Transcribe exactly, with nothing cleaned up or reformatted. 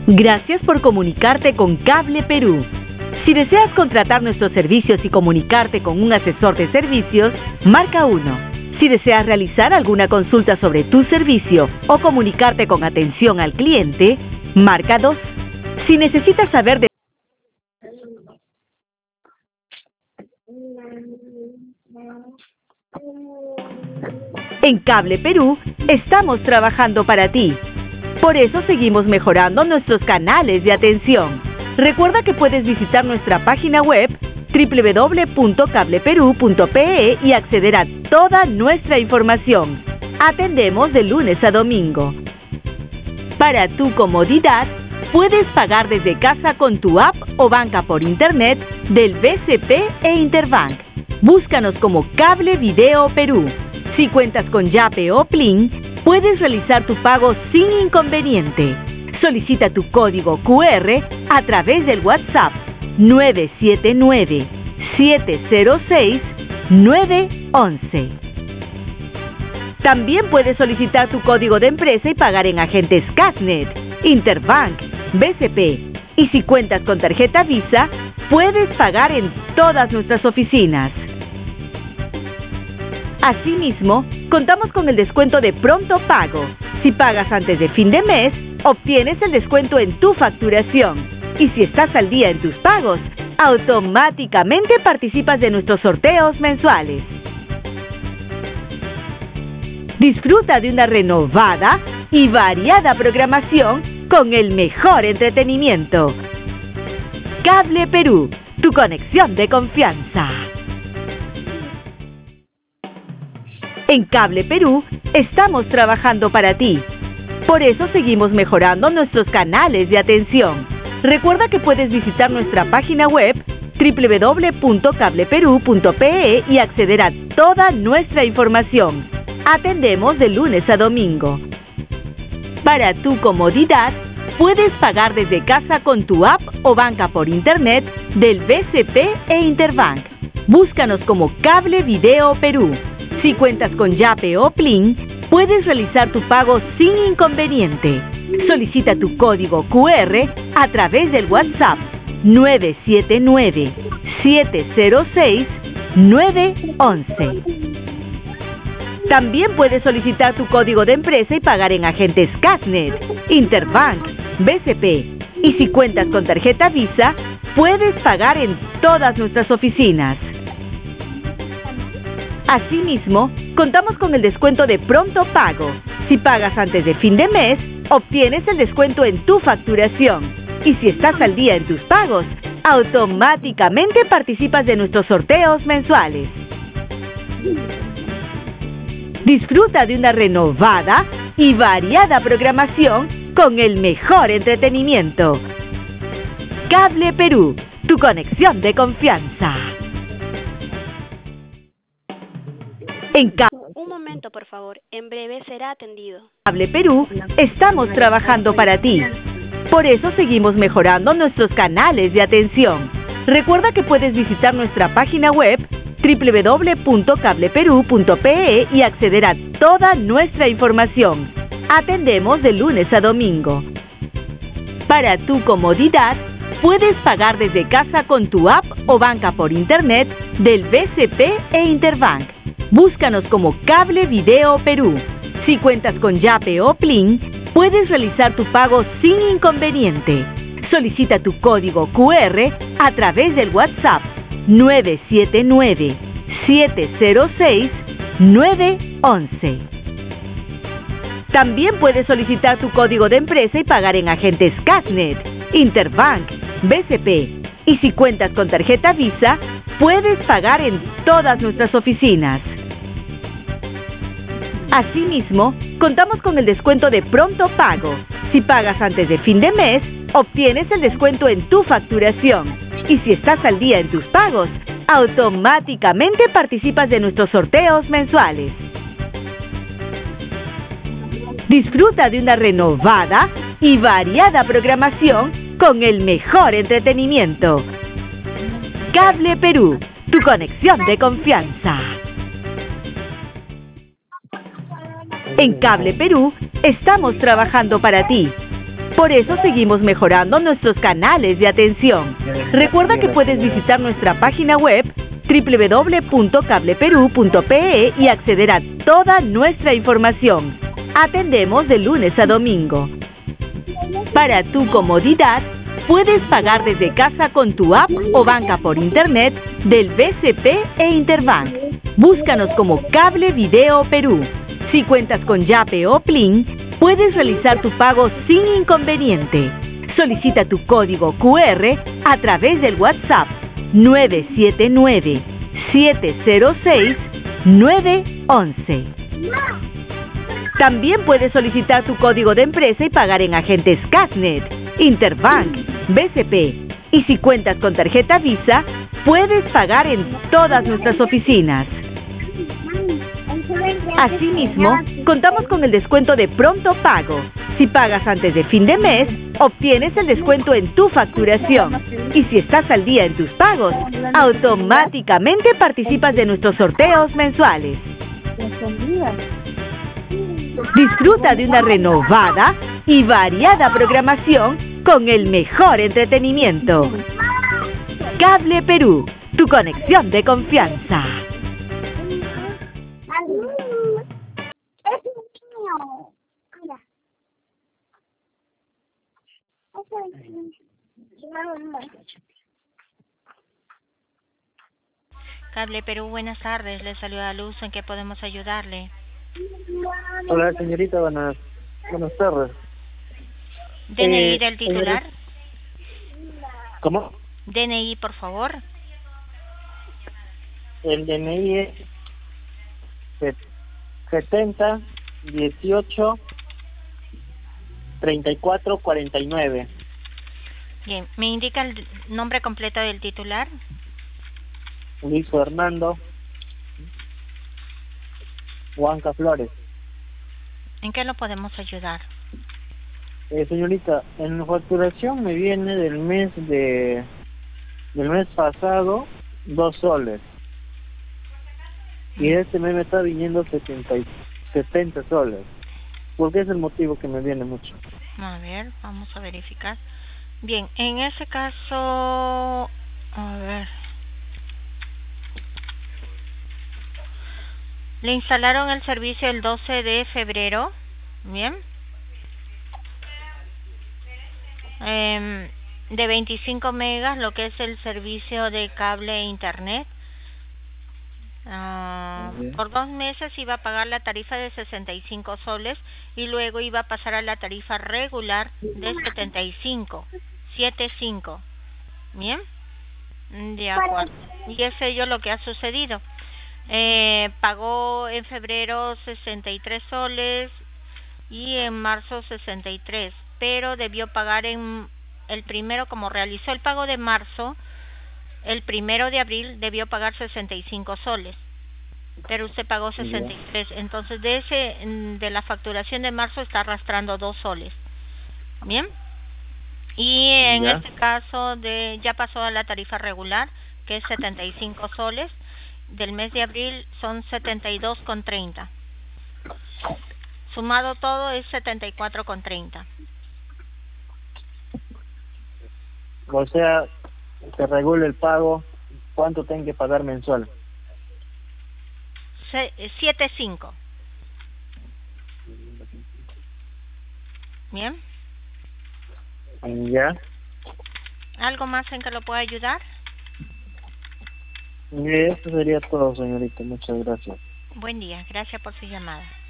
Gracias por comunicarte con Cable Perú. Si deseas contratar nuestros servicios y comunicarte con un asesor de servicios, marca uno. Si deseas realizar alguna consulta sobre tu servicio o comunicarte con atención al cliente, marca dos. Si necesitas saber de... En Cable Perú, estamos trabajando para ti. Por eso seguimos mejorando nuestros canales de atención. Recuerda que puedes visitar nuestra página web doble u doble u doble u punto cable perú punto pe e y acceder a toda nuestra información. Atendemos de lunes a domingo. Para tu comodidad, puedes pagar desde casa con tu app o banca por internet del B C P e Interbank. Búscanos como Cable Video Perú. Si cuentas con Yape o Plin, puedes realizar tu pago sin inconveniente. Solicita tu código cu erre a través del WhatsApp nueve siete nueve, siete cero seis, nueve once. También puedes solicitar tu código de empresa y pagar en agentes Casnet, Interbank, B C P. Y si cuentas con tarjeta Visa, puedes pagar en todas nuestras oficinas. Asimismo, contamos con el descuento de pronto pago. Si pagas antes de fin de mes, obtienes el descuento en tu facturación. Y si estás al día en tus pagos, automáticamente participas de nuestros sorteos mensuales. Disfruta de una renovada y variada programación con el mejor entretenimiento. Cable Perú, tu conexión de confianza. En Cable Perú, estamos trabajando para ti. Por eso seguimos mejorando nuestros canales de atención. Recuerda que puedes visitar nuestra página web doble u doble u doble u punto cable perú punto pe e y acceder a toda nuestra información. Atendemos de lunes a domingo. Para tu comodidad, puedes pagar desde casa con tu app o banca por internet del B C P e Interbank. Búscanos como Cable Video Perú. Si cuentas con Yape o Plin, puedes realizar tu pago sin inconveniente. Solicita tu código cu erre a través del WhatsApp nueve siete nueve, siete cero seis, nueve once. También puedes solicitar tu código de empresa y pagar en agentes Casnet, Interbank, B C P. Y si cuentas con tarjeta Visa, puedes pagar en todas nuestras oficinas. Asimismo, contamos con el descuento de pronto pago. Si pagas antes de fin de mes, obtienes el descuento en tu facturación. Y si estás al día en tus pagos, automáticamente participas de nuestros sorteos mensuales. Disfruta de una renovada y variada programación con el mejor entretenimiento. Cable Perú, tu conexión de confianza. En Cable Un momento, por favor. En breve será atendido. Cable Perú, estamos trabajando para ti. Por eso seguimos mejorando nuestros canales de atención. Recuerda que puedes visitar nuestra página web doble u doble u doble u punto cable perú punto pe e y acceder a toda nuestra información. Atendemos de lunes a domingo. Para tu comodidad, puedes pagar desde casa con tu app o banca por internet del B C P e Interbank. Búscanos como Cable Video Perú. Si cuentas con Yape o Plin, puedes realizar tu pago sin inconveniente. Solicita tu código cu erre a través del WhatsApp nueve siete nueve, siete cero seis, nueve once. También puedes solicitar tu código de empresa y pagar en agentes Casnet, Interbank, B C P. Y si cuentas con tarjeta Visa, puedes pagar en todas nuestras oficinas. Asimismo, contamos con el descuento de pronto pago. Si pagas antes de fin de mes, obtienes el descuento en tu facturación. Y si estás al día en tus pagos, automáticamente participas de nuestros sorteos mensuales. Disfruta de una renovada y variada programación con el mejor entretenimiento. Cable Perú, tu conexión de confianza. En Cable Perú, estamos trabajando para ti. Por eso seguimos mejorando nuestros canales de atención. Recuerda que puedes visitar nuestra página web doble u doble u doble u punto cable perú punto pe e y acceder a toda nuestra información. Atendemos de lunes a domingo. Para tu comodidad, puedes pagar desde casa con tu app o banca por internet del B C P e Interbank. Búscanos como Cable Video Perú. Si cuentas con Yape o Plin, puedes realizar tu pago sin inconveniente. Solicita tu código cu erre a través del WhatsApp nueve siete nueve, siete cero seis, nueve once. También puedes solicitar tu código de empresa y pagar en agentes Casnet, Interbank, B C P. Y si cuentas con tarjeta Visa, puedes pagar en todas nuestras oficinas. Asimismo, contamos con el descuento de pronto pago. Si pagas antes de fin de mes, obtienes el descuento en tu facturación. Y si estás al día en tus pagos, automáticamente participas de nuestros sorteos mensuales. Disfruta de una renovada y variada programación con el mejor entretenimiento. Cable Perú, tu conexión de confianza. Cable Perú, buenas tardes. Le saluda Luz. ¿En qué podemos ayudarle? Hola, señorita. Buenas, buenas tardes. D N I Eh, del titular. ¿Cómo? D N I, por favor. El D N I es setenta, dieciocho, treinta y cuatro, cuarenta y nueve. Bien, ¿me indica el nombre completo del titular? Luis Fernando Huanca Flores. ¿En qué lo podemos ayudar? Eh, señorita, en la facturación me viene del mes de del mes pasado dos soles. Y este mes me está viniendo setenta y setenta soles. ¿Por qué es el motivo que me viene mucho? A ver, vamos a verificar. Bien, en ese caso, a ver. Le instalaron el servicio el doce de febrero. Bien. Eh, de veinticinco megas, lo que es el servicio de cable e internet. Uh, por dos meses iba a pagar la tarifa de sesenta y cinco soles y luego iba a pasar a la tarifa regular de setenta y cinco, setenta y cinco. Bien, de acuerdo. Y es ello lo que ha sucedido. Eh, pagó en febrero sesenta y tres soles y en marzo sesenta y tres, pero debió pagar en el primero, como realizó el pago de marzo, el primero de abril debió pagar sesenta y cinco soles, pero usted pagó sesenta y tres, entonces de ese de la facturación de marzo está arrastrando dos soles. Bien, y en ¿Ya? este caso de ya pasó a la tarifa regular, que es setenta y cinco soles. Del mes de abril son setenta y dos con treinta. Sumado todo es setenta y cuatro con treinta. O sea, se regula el pago, ¿cuánto tengo que pagar mensual? setenta y cinco. Bien. ¿Ya? ¿Algo más en que lo pueda ayudar? Y eso sería todo, señorita. Muchas gracias. Buen día. Gracias por su llamada.